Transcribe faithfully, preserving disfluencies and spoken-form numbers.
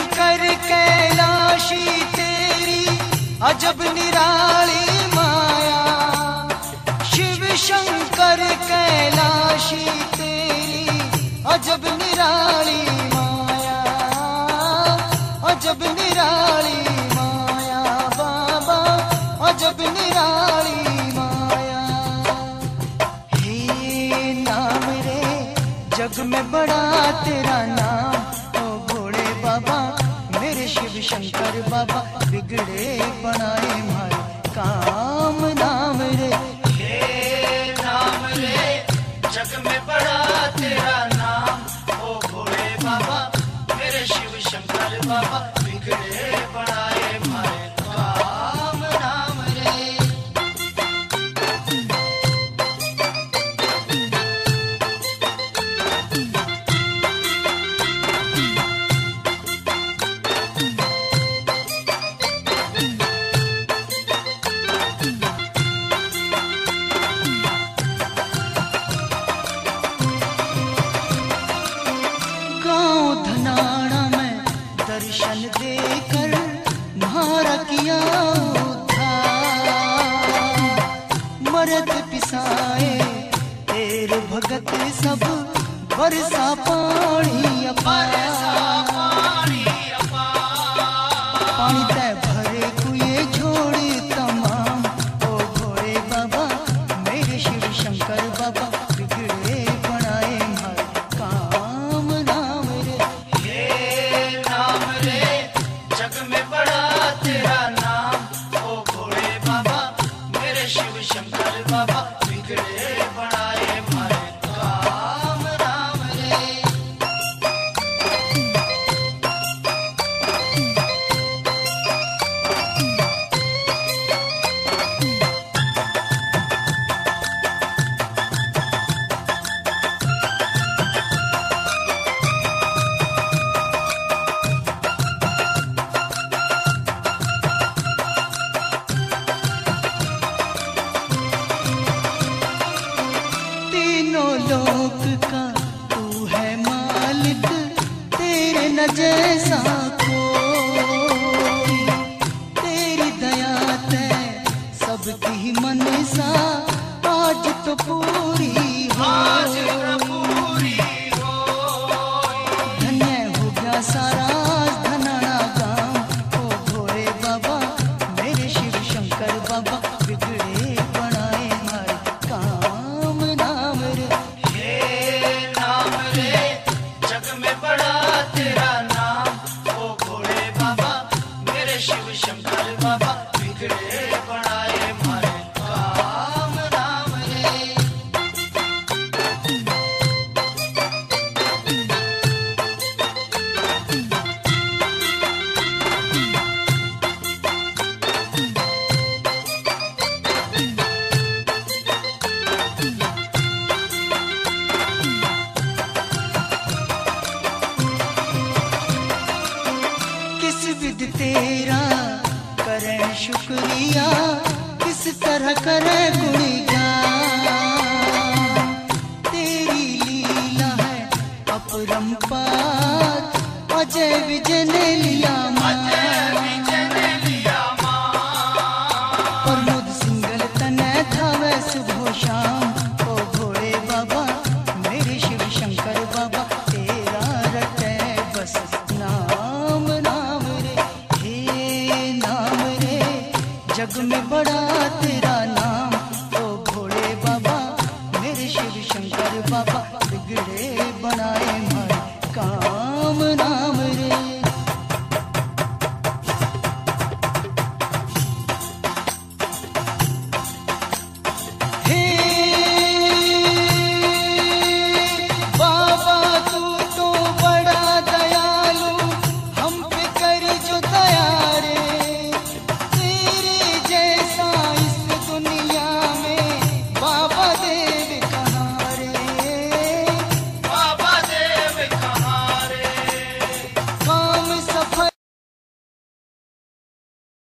शंकर कैलाशी तेरी अजब निराली माया, शिव शंकर कैलाशी तेरी अजब निराली माया, अजब निराली माया बाबा, अजब निराली माया। हे नाम रे जग में बड़ा तेरा नाम, ओ भोले बाबा मेरे शिव शंकर बाबा, बिगड़े बनाए मारे काम नाम रे। हे नाम रे जग में बड़ा तेरा नाम, ओ भोले बाबा मेरे शिव शंकर बाबा, बिगड़े बनाए मारे काम नाम रे। दर्शन देकर म्हारा किया उद्धार, मरद पिसाए तेरे भगत सब, बरसा पानी अपार, पानी तय भरे कुए छोड़े तमाम, ओ भोले बाबा मेरे शिव शंकर बाबा, बिगड़े बनाए हर काम नाम रे। हे नाम रे जग में बड़ा तेरा नाम, ओ भोले बाबा मेरे शिव शंकर बाबा, बिगड़े बनाए मारे काम नाम रे। लोक का तू है मालिक, तेरे न जैसा कोई, तेरी दया तै सबकी मनसा आज तो पूरी हो, आज तो पूरी हो। धन्य हो गया सारा धनाना गाँव, ओ भोले बाबा मेरे शिव शंकर बाबा, बिगड़े बनाए हर काम नाम रे। नाम रे जग में बड़ा तेरा नाम, ओ भोले बाबा मेरे शिव शंकर बाबा, बिगड़े बनाए मारे काम नाम रे। किस विध तेरा करें शुक्रिया, किस तरह करें गुणगान, तेरी लीला है अपरंपार, अजय विजय ने लिया मान, प्रमोद सिंगल तने धावे सुबह शाम, ओ भोले बाबा मेरे शिव शंकर बाबा, तेरा रटे बस नाम नाम रे। हे नाम रे जग में बड़ा